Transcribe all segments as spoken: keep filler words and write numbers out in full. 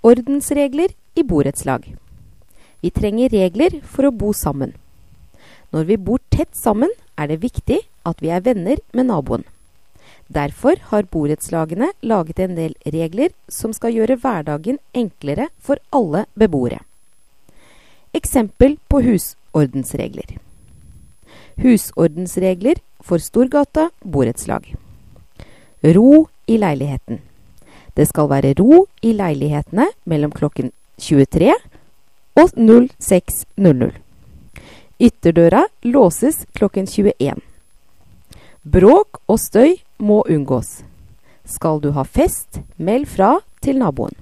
Ordensregler i borettslag. Vi trenger regler for å bo sammen. Når vi bor tett sammen, er det viktig at vi er venner med naboen. Derfor har borettslagene laget en del regler som skal gjøre hverdagen enklere for alle beboere. Eksempel på husordensregler. Husordensregler for Storgata borettslag. Ro i leiligheten. Det skal være ro i leilighetene mellom klokken tjuetre og null seks null null. Ytterdøra låses klokken tjueen. Bråk og støy må unngås. Skal du ha fest, meld fra til naboen.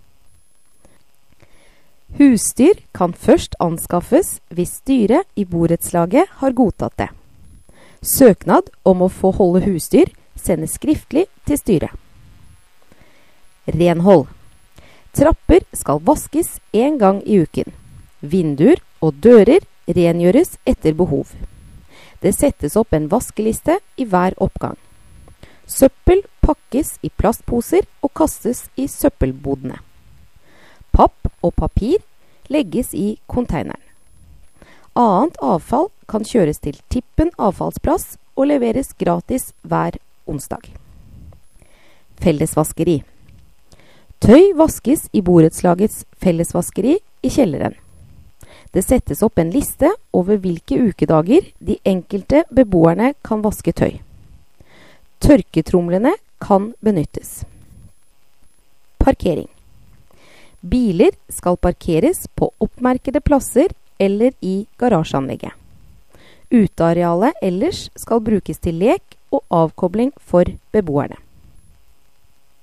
Husdyr kan først anskaffes hvis styret i borettslaget har godtatt det. Søknad om å få holde husdyr sendes skriftlig til styret. Renhold. Trapper skal vaskes en gang i uken. Vinduer og dører rengjøres etter behov. Det settes opp en vaskeliste i hver oppgang. Søppel pakkes i plastposer og kastes i søppelbodene. Papp og papir legges i konteineren. Annet avfall kan kjøres til Tippen avfallsplass og leveres gratis hver onsdag. Fellesvaskeri. Tøy vaskes i borettslagets fellesvaskeri i kjelleren. Det settes opp en liste over hvilke ukedager de enkelte beboerne kan vaske tøy. Tørketromlene kan benyttes. Parkering. Biler skal parkeres på oppmerkede plasser eller i garasjeanlegget. Utearealet ellers skal brukes til lek og avkobling for beboerne.